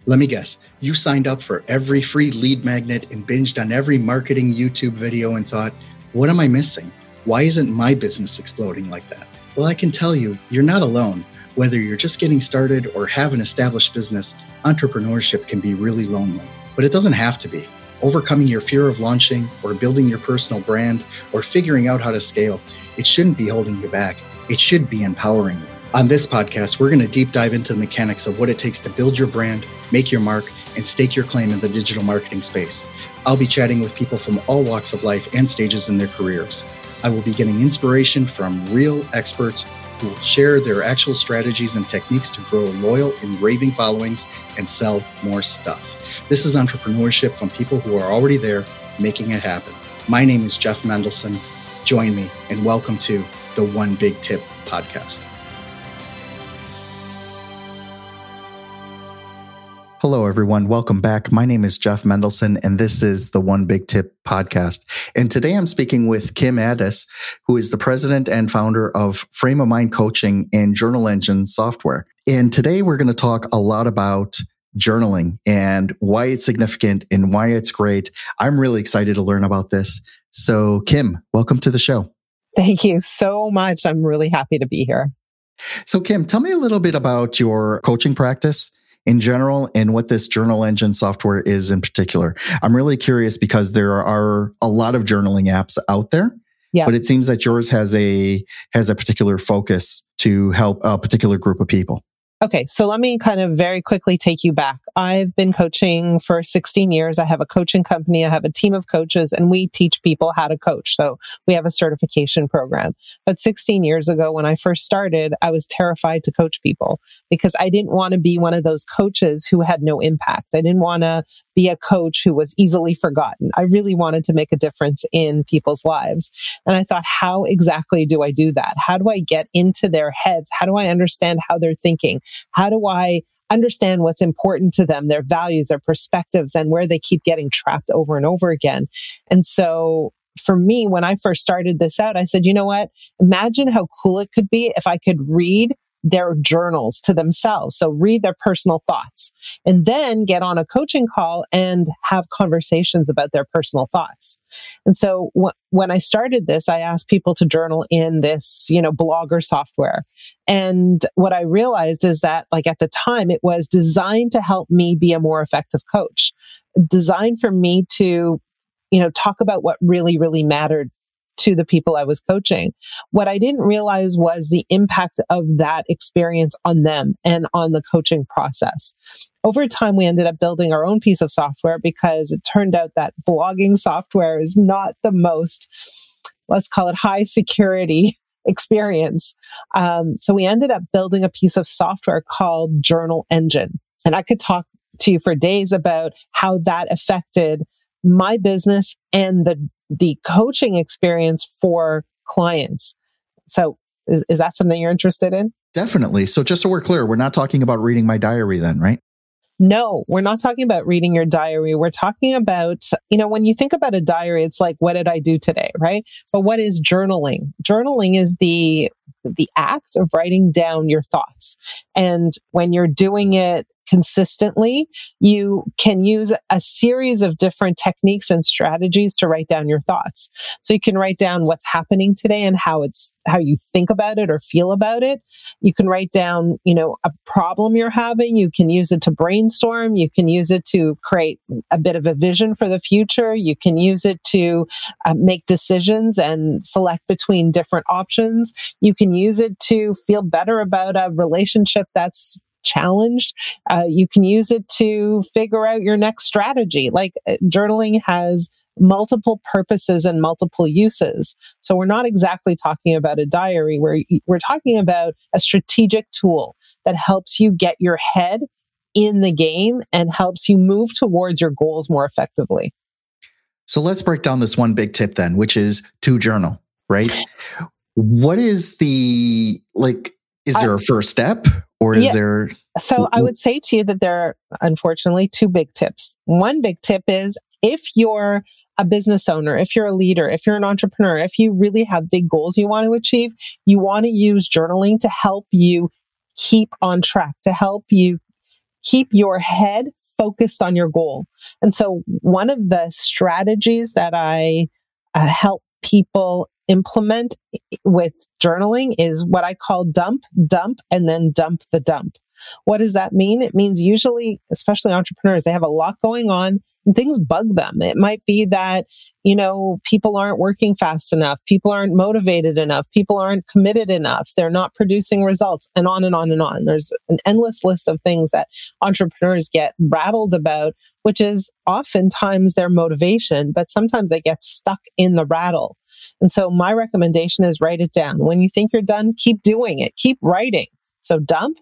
Let me guess, you signed up for every free lead magnet and binged on every marketing YouTube video and thought, what am I missing? Why isn't my business exploding like that? Well, I can tell you, you're not alone. Whether you're just getting started or have an established business, entrepreneurship can be really lonely. But it doesn't have to be. Overcoming your fear of launching or building your personal brand or figuring out how to scale, it shouldn't be holding you back. It should be empowering you. On this podcast, we're going to deep dive into the mechanics of what it takes to build your brand, make your mark, and stake your claim in the digital marketing space. I'll be chatting with people from all walks of life and stages in their careers. I will be getting inspiration from real experts who will share their actual strategies and techniques to grow loyal and raving followings and sell more stuff. This is entrepreneurship from people who are already there making it happen. My name is Jeff Mendelson. Join me and welcome to the One Big Tip podcast. Hello, everyone. Welcome back. My name is Jeff Mendelson, and this is the One Big Tip podcast. And today I'm speaking with Kim Addis, who is the president and founder of Frame of Mind Coaching and Journal Engine software. And today we're going to talk a lot about journaling and why it's significant and why it's great. I'm really excited to learn about this. So, Kim, welcome to the show. Thank you so much. I'm really happy to be here. So, Kim, tell me a little bit about your coaching practice in general and what this Journal Engine software is in particular. I'm really curious because there are a lot of journaling apps out there, but it seems that yours has a particular focus to help a particular group of people. Okay, so let me kind of very quickly take you back. I've been coaching for 16 years. I have a coaching company. I have a team of coaches, and we teach people how to coach. So we have a certification program. But 16 years ago, when I first started, I was terrified to coach people because I didn't want to be one of those coaches who had no impact. I didn't want to be a coach who was easily forgotten. I really wanted to make a difference in people's lives. And I thought, how exactly do I do that? How do I get into their heads? How do I understand how they're thinking? How do I understand what's important to them, their values, their perspectives, and where they keep getting trapped over and over again? And so for me, when I first started this out, I said, you know what? Imagine how cool it could be if I could read their journals to themselves. So read their personal thoughts and then get on a coaching call and have conversations about their personal thoughts. And so when I started this, I asked people to journal in this, Blogger software. And what I realized is that, like, at the time, it was designed to help me be a more effective coach, designed for me to, talk about what really, really mattered to the people I was coaching. What I didn't realize was the impact of that experience on them and on the coaching process. Over time, we ended up building our own piece of software because it turned out that blogging software is not the most, let's call it, high security experience. So we ended up building a piece of software called Journal Engine. And I could talk to you for days about how that affected my business and the coaching experience for clients. So is that something you're interested in? Definitely. So just so we're clear, we're not talking about reading my diary then, right? No, we're not talking about reading your diary. We're talking about, when you think about a diary, it's like, what did I do today, right? But what is journaling? Journaling is the act of writing down your thoughts. And when you're doing it consistently, you can use a series of different techniques and strategies to write down your thoughts. So you can write down what's happening today and how you think about it or feel about it. You can write down, a problem you're having. You can use it to brainstorm. You can use it to create a bit of a vision for the future. You can use it to make decisions and select between different options. You can use it to feel better about a relationship that's challenged. You can use it to figure out your next strategy. Like, journaling has multiple purposes and multiple uses. So we're not exactly talking about a diary. We're talking about a strategic tool that helps you get your head in the game and helps you move towards your goals more effectively. So let's break down this one big tip then, which is to journal, right? What is is there a first step? Or is there? So I would say to you that there are, unfortunately, two big tips. One big tip is, if you're a business owner, if you're a leader, if you're an entrepreneur, if you really have big goals you want to achieve, you want to use journaling to help you keep on track, to help you keep your head focused on your goal. And so one of the strategies that I help people implement with journaling is what I call dump, and then dump the dump. What does that mean? It means usually, especially entrepreneurs, they have a lot going on and things bug them. It might be that, people aren't working fast enough. People aren't motivated enough. People aren't committed enough. They're not producing results, and on and on and on. There's an endless list of things that entrepreneurs get rattled about, which is oftentimes their motivation, but sometimes they get stuck in the rattle. And so my recommendation is write it down. When you think you're done, keep doing it. Keep writing. So dump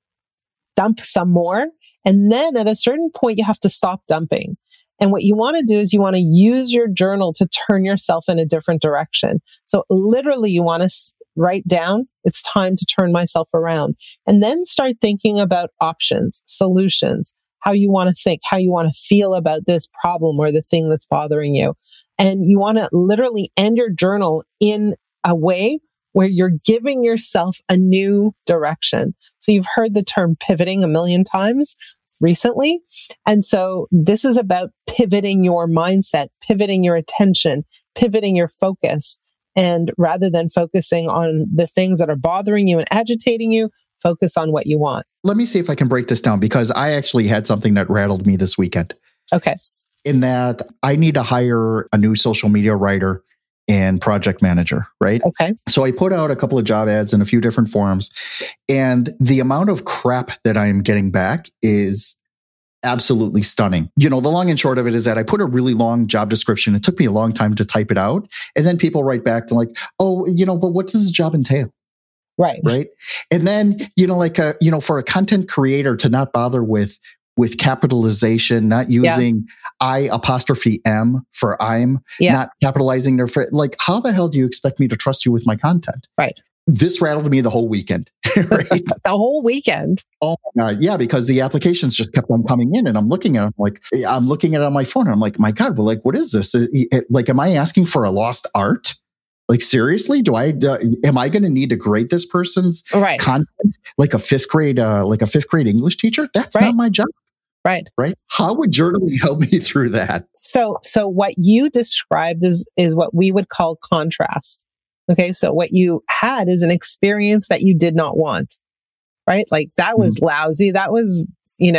some more. And then at a certain point, you have to stop dumping. And what you want to do is you want to use your journal to turn yourself in a different direction. So literally you want to write down, it's time to turn myself around. And then start thinking about options, solutions, how you want to think, how you want to feel about this problem or the thing that's bothering you. And you want to literally end your journal in a way where you're giving yourself a new direction. So you've heard the term pivoting a million times recently. And so this is about pivoting your mindset, pivoting your attention, pivoting your focus. And rather than focusing on the things that are bothering you and agitating you, focus on what you want. Let me see if I can break this down, because I actually had something that rattled me this weekend. Okay. In that I need to hire a new social media writer and project manager, right? Okay. So I put out a couple of job ads in a few different forums, and the amount of crap that I am getting back is absolutely stunning. The long and short of it is that I put a really long job description. It took me a long time to type it out. And then people write back to like, oh, but what does the job entail? Right. Right. And then, for a content creator to not bother with capitalization, not using I''M for I'm, not capitalizing their, like, how the hell do you expect me to trust you with my content? Right. This rattled me the whole weekend. Right? The whole weekend. Oh my God. Yeah. Because the applications just kept on coming in, and I'm looking at it on my phone, and I'm like, my God, well, like, what is this? Am I asking for a lost art? Like, seriously, am I going to need to grade this person's content like a fifth grade English teacher? That's not my job. Right. Right. How would journaling help me through that? So what you described is what we would call contrast. Okay. So what you had is an experience that you did not want, right? Like that was lousy. That was,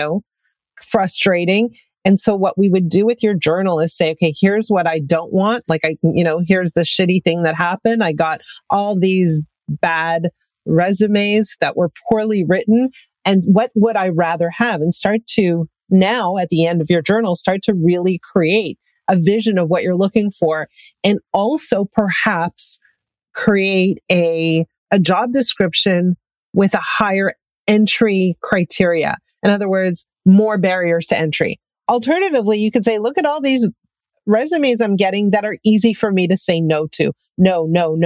frustrating. And so what we would do with your journal is say, okay, here's what I don't want. Like here's the shitty thing that happened. I got all these bad resumes that were poorly written. And what would I rather have? And start to now at the end of your journal, start to really create a vision of what you're looking for. And also perhaps create a job description with a higher entry criteria. In other words, more barriers to entry. Alternatively, you could say, look at all these resumes I'm getting that are easy for me to say no to. No.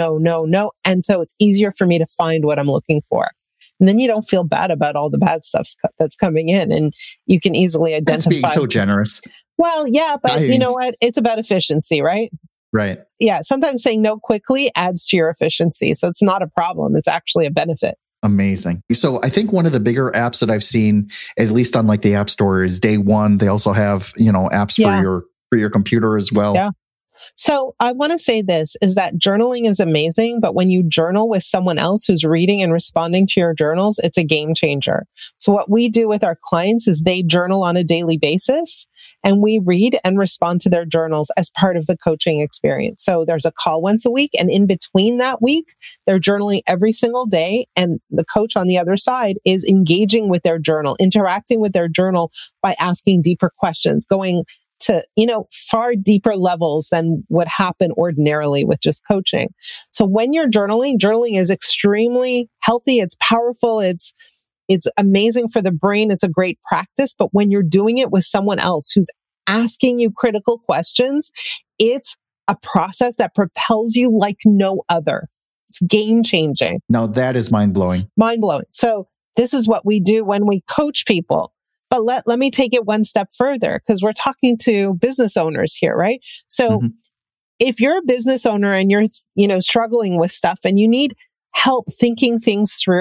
And so it's easier for me to find what I'm looking for. And then you don't feel bad about all the bad stuff that's coming in, and you can easily identify. That's being so generous. Well, yeah, but you know what? It's about efficiency, right? Right. Yeah. Sometimes saying no quickly adds to your efficiency. So it's not a problem. It's actually a benefit. Amazing. So I think one of the bigger apps that I've seen, at least on like the App Store, is Day One. They also have, apps for your computer as well. Yeah. So I want to say this is that journaling is amazing, but when you journal with someone else who's reading and responding to your journals, it's a game changer. So what we do with our clients is they journal on a daily basis, and we read and respond to their journals as part of the coaching experience. So there's a call once a week, and in between that week, they're journaling every single day. And the coach on the other side is engaging with their journal, interacting with their journal by asking deeper questions, going to, far deeper levels than would happen ordinarily with just coaching. So when you're journaling is extremely healthy. It's powerful. It's amazing for the brain. It's a great practice. But when you're doing it with someone else who's asking you critical questions, it's a process that propels you like no other. It's game changing. Now that is mind blowing. Mind blowing. So this is what we do when we coach people. But let me take it one step further, because we're talking to business owners here, right? So if you're a business owner and you're, struggling with stuff and you need help thinking things through,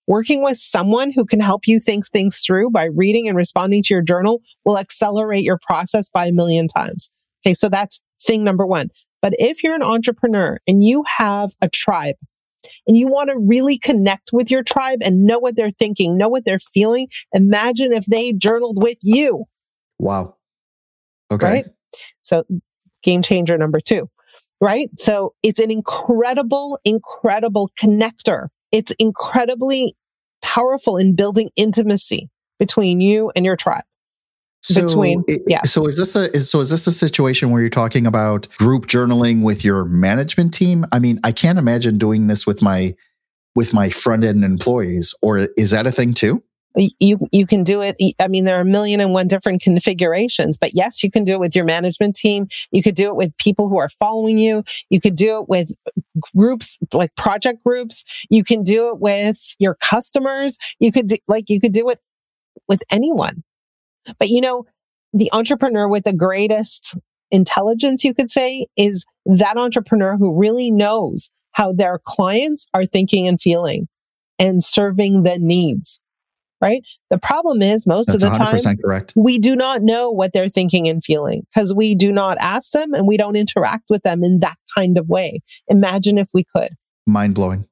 Working with someone who can help you think things through by reading and responding to your journal will accelerate your process by 1,000,000 times. Okay, so that's thing number one. But if you're an entrepreneur and you have a tribe and you want to really connect with your tribe and know what they're thinking, know what they're feeling, imagine if they journaled with you. Wow. Okay. Right? So game changer number 2, right? So it's an incredible connector. It's incredibly powerful in building intimacy between you and your tribe. So is this a situation where you're talking about group journaling with your management team? I mean, I can't imagine doing this with my front end employees, or is that a thing too? You can do it. I mean, there are 1,000,001 different configurations, but yes, you can do it with your management team. You could do it with people who are following you. You could do it with groups, like project groups. You can do it with your customers. You could do it with anyone. But the entrepreneur with the greatest intelligence, you could say, is that entrepreneur who really knows how their clients are thinking and feeling and serving the needs. Right? The problem is most of the time, correct. We do not know what they're thinking and feeling because we do not ask them and we don't interact with them in that kind of way. Imagine if we could. Mind blowing.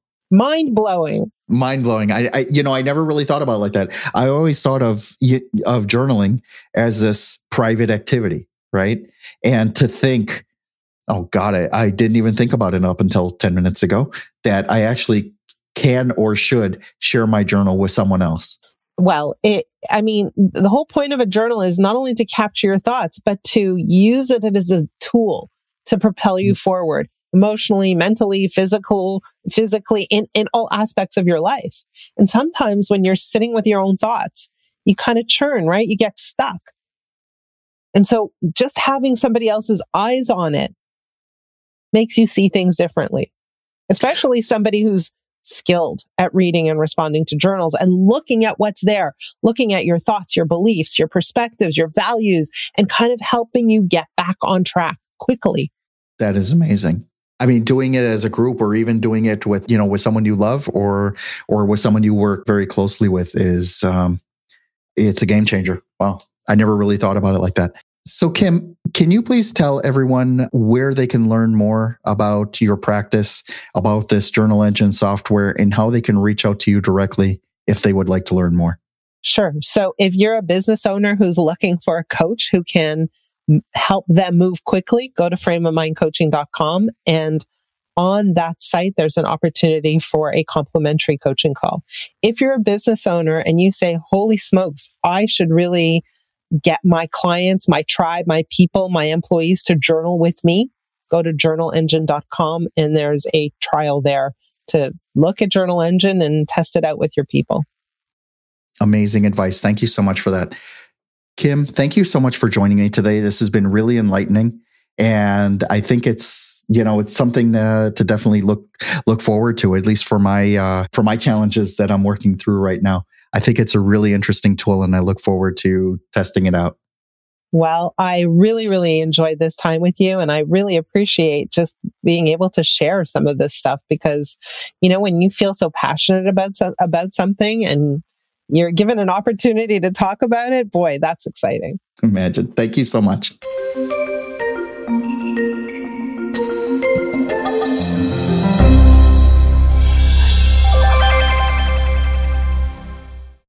I never really thought about it like that. I always thought of journaling as this private activity, right? And to think, oh God, I didn't even think about it up until 10 minutes ago, that I actually can or should share my journal with someone else. Well, the whole point of a journal is not only to capture your thoughts, but to use it as a tool to propel you forward emotionally, mentally, physically, in all aspects of your life. And sometimes when you're sitting with your own thoughts, you kind of churn, right? You get stuck. And so just having somebody else's eyes on it makes you see things differently, especially somebody who's skilled at reading and responding to journals and looking at what's there, looking at your thoughts, your beliefs, your perspectives, your values, and kind of helping you get back on track quickly. That is amazing. I mean, doing it as a group or even doing it with someone you love or with someone you work very closely with is, it's a game changer. Wow. I never really thought about it like that. So Kim, can you please tell everyone where they can learn more about your practice, about this Journal Engine software, and how they can reach out to you directly if they would like to learn more? Sure. So if you're a business owner who's looking for a coach who can help them move quickly, go to frameofmindcoaching.com. And on that site, there's an opportunity for a complimentary coaching call. If you're a business owner and you say, holy smokes, I should really get my clients, my tribe, my people, my employees to journal with me, go to journalengine.com and there's a trial there to look at Journal Engine and test it out with your people. Amazing advice. Thank you so much for that. Kim, thank you so much for joining me today. This has been really enlightening. And I think it's something to definitely look forward to, at least for my challenges that I'm working through right now. I think it's a really interesting tool and I look forward to testing it out. Well, I really, really enjoyed this time with you. And I really appreciate just being able to share some of this stuff because, when you feel so passionate about something and you're given an opportunity to talk about it, boy, that's exciting. Imagine. Thank you so much.